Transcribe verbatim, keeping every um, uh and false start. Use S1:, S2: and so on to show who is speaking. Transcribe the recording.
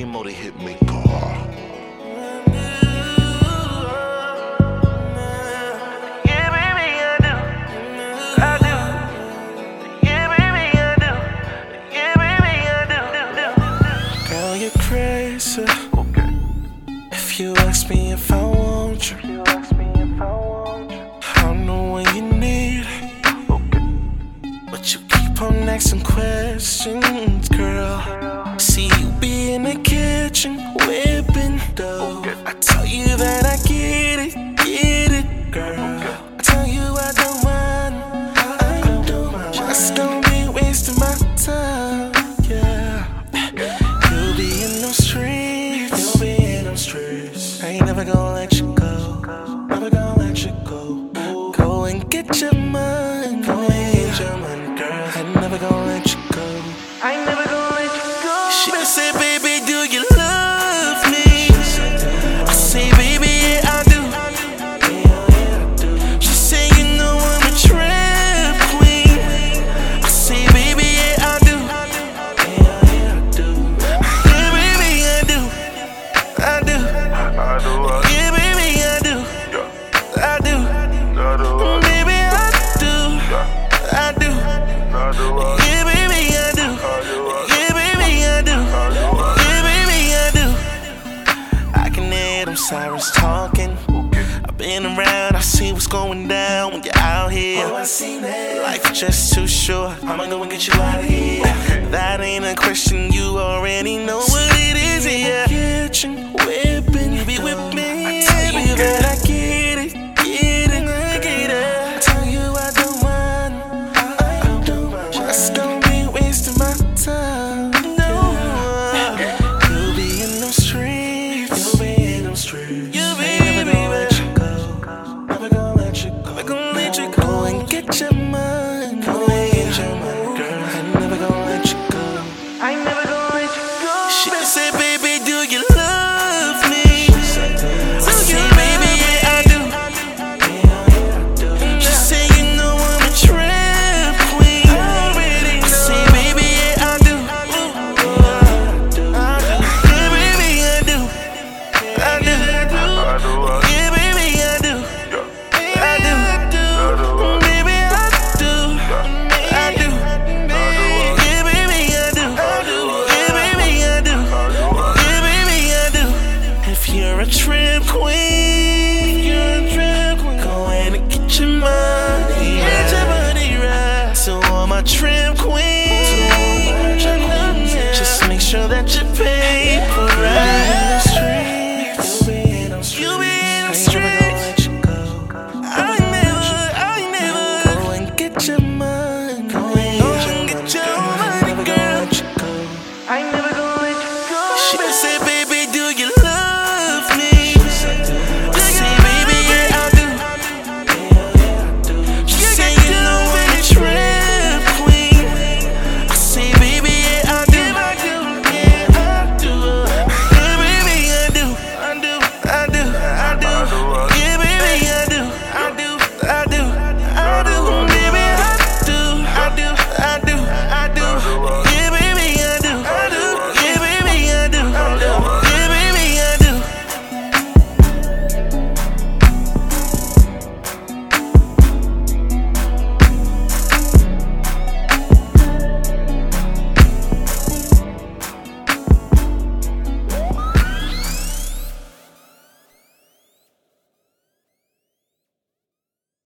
S1: primo the hit maker.
S2: Crazy. Okay. If you ask me if I want you, you ask me if I want you, I know what you need. Okay. But you keep on asking questions, girl. See you be in the kitchen whipping dough. Okay. I tell you that I get it, get it, girl. Okay. I tell you I don't mind, I don't mind. Just don't be wasting my time, yeah. You'll be in those streets, you'll be in those streets. I ain't never gonna let you go, never gonna let you go. Go and get your money, go and get your money, girl. I ain't never gonna let you go, I ain't never gonna let you go. She said, baby, do you love me? I say, baby, yeah, I do. She say, you know I'm a trap queen. I say, baby, yeah, I do. Cyrus talking. I've been around, I see what's going down when you're out here. Oh, I seen that. Life is just too short, I'ma go and get you out of here. That ain't a question, you already know what it is. Yeah. Kitchen whipping, you be with me. I tell you that I get it, get it, I get it. I tell you I don't mind, I don't mind. Just don't be wasting my time. No, you'll be in those streets, you'll be in those streets. You baby, never gonna let you go, never gonna let you go, never gonna let you go. Go and get your money, go and get your money, girl. I ain't never gonna let you go, I ain't never gonna let you go. She said,